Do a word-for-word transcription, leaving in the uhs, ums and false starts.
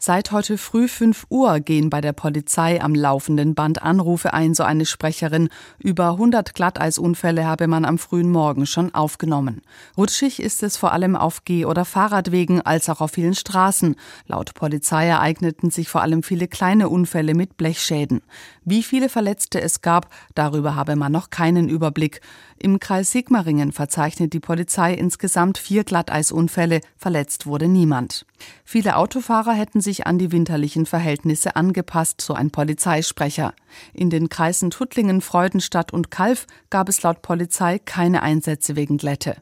Seit heute früh fünf Uhr gehen bei der Polizei am laufenden Band Anrufe ein, so eine Sprecherin. Über hundert Glatteisunfälle habe man am frühen Morgen schon aufgenommen. Rutschig ist es vor allem auf Geh- oder Fahrradwegen als auch auf vielen Straßen. Laut Polizei ereigneten sich vor allem viele kleine Unfälle mit Blechschäden. Wie viele Verletzte es gab, darüber habe man noch keinen Überblick. Im Kreis Sigmaringen verzeichnet die Polizei insgesamt vier Glatteisunfälle, verletzt wurde niemand. Viele Autofahrer hätten sich an die winterlichen Verhältnisse angepasst, so ein Polizeisprecher. In den Kreisen Tuttlingen, Freudenstadt und Calw gab es laut Polizei keine Einsätze wegen Glätte.